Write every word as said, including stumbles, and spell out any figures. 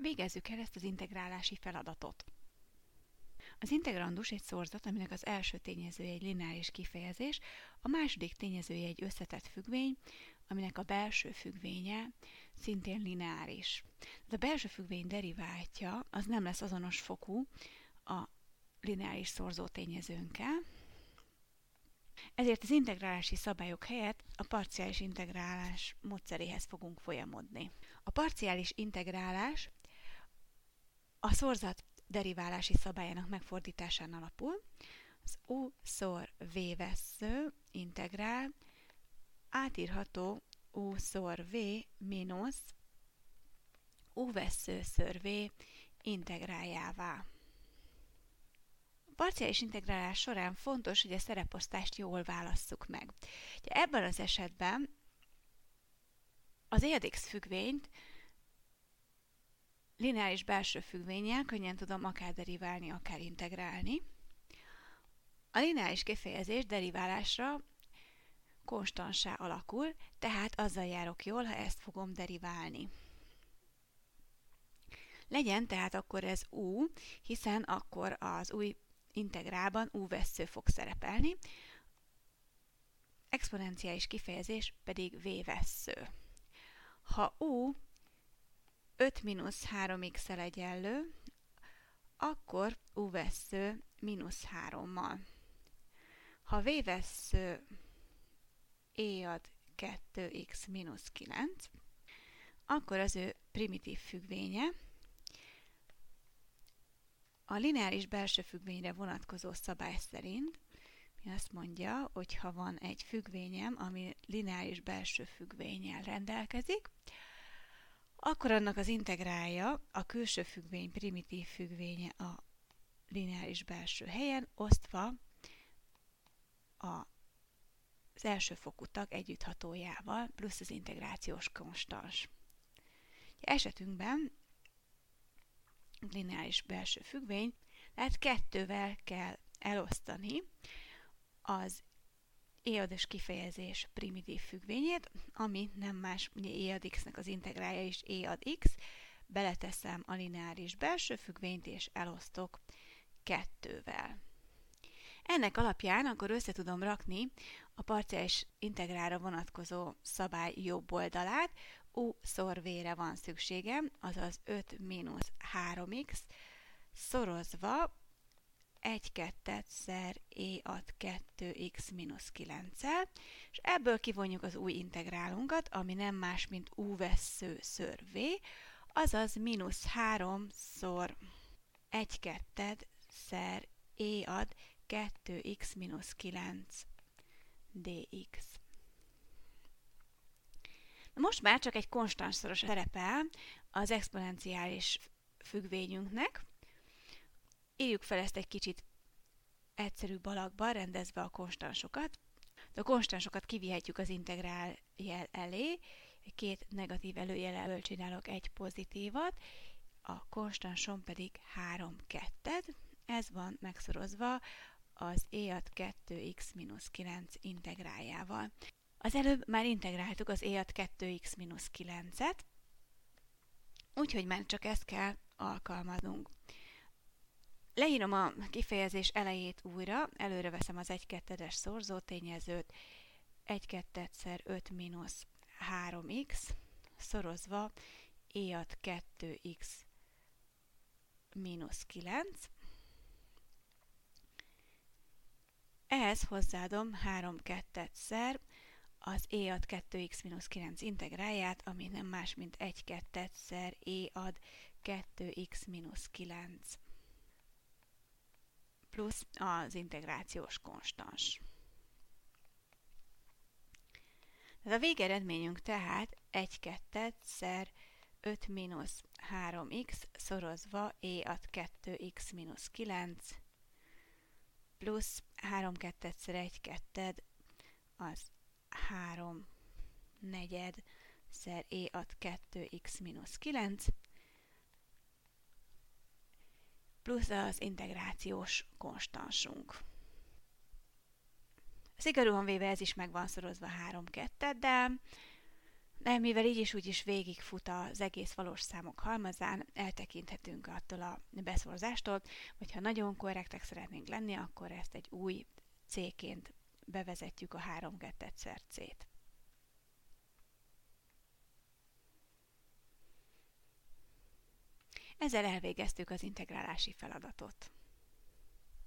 Végezzük el ezt az integrálási feladatot. Az integrandus egy szorzat, aminek az első tényezője egy lineáris kifejezés, a második tényezője egy összetett függvény, aminek a belső függvénye szintén lineáris. De a belső függvény deriváltja az nem lesz azonos fokú a lineáris szorzó tényezőnkkel, ezért az integrálási szabályok helyett a parciális integrálás módszeréhez fogunk folyamodni. A parciális integrálás a szorzat deriválási szabályának megfordításán alapul. Az u szor v vessző integrál átírható u szor v mínusz u vessző ször v integráljává. A parciális integrálás során fontos, hogy a szereposztást jól válasszuk meg. Ebben az esetben az e ad x függvényt lineáris belső függvénnyel könnyen tudom akár deriválni, akár integrálni. A lineáris kifejezés deriválásra konstansá alakul, tehát azzal járok jól, ha ezt fogom deriválni. Legyen tehát akkor ez u, hiszen akkor az új integrálban u vessző fog szerepelni, exponenciális kifejezés pedig v vessző. Ha u öt mínusz három x-el egyenlő, akkor u vessző mínusz hárommal. Ha v vessző e ad kettő x mínusz kilenc, akkor az ő primitív függvénye a lineáris belső függvényre vonatkozó szabály szerint mi azt mondja, hogy ha van egy függvényem, ami lineáris belső függvénnyel rendelkezik, akkor annak az integrálja a külső függvény primitív függvénye a lineáris belső helyen, osztva a az elsőfokú tag együtthatójával plusz az integrációs konstans. Esetünkben lineáris belső függvény, tehát kettővel kell elosztani az e ad-os kifejezés primitív függvényét, ami nem más, ugye e ad x-nek az integrálja is e ad x, beleteszem a lineáris belső függvényt és elosztok kettővel. Ennek alapján akkor össze tudom rakni a parciális integrálra vonatkozó szabály jobb oldalát, u szor v-re van szükségem, azaz öt mínusz három x szorozva egy kettetszer e ad kettő x mínusz kilenccel, és ebből kivonjuk az új integrálunkat, ami nem más, mint u vessző ször v, azaz mínusz három szor egy kettedszer e ad kettő x mínusz kilenc dx. Most már csak egy konstansszoros szerepel az exponenciális függvényünknek. Írjuk fel ezt egy kicsit egyszerűbb alakban, rendezve a konstansokat. De a konstansokat kivihetjük az integrál jel elé. Két negatív előjellel csinálok egy pozitívat, a konstanson pedig három ketted. Ez van megszorozva az e ad kettő x mínusz kilenc integráljával. Az előbb már integráltuk az e ad kettő x mínusz kilencet, úgyhogy már csak ezt kell alkalmaznunk. Leírom a kifejezés elejét újra, előre veszem az egy kettedes szorzótényezőt, egy kettedszer öt mínusz három x szorozva e ad kettő x mínusz kilenc. Ehhez hozzáadom három kettedszer az e ad kettő x mínusz kilenc integrálját, ami nem más, mint egy kettedszer e ad kettő x mínusz kilenc plusz az integrációs konstans. Ez a végeredményünk tehát egy kettedszer öt mínusz három x szorozva e ad kettő x mínusz kilenc plusz három kettedszer egy ketted az három negyed szer e ad kettő x mínusz kilenc plusz az integrációs konstansunk. Szigorúan véve ez is meg van szorozva három ketteddel, De mivel így is úgy is végigfut az egész valós számok halmazán, eltekinthetünk attól a beszorzástól, vagy ha nagyon korrektek szeretnénk lenni, akkor ezt egy új C-ként bevezetjük a három kettőszer C-t. Ezzel elvégeztük az integrálási feladatot.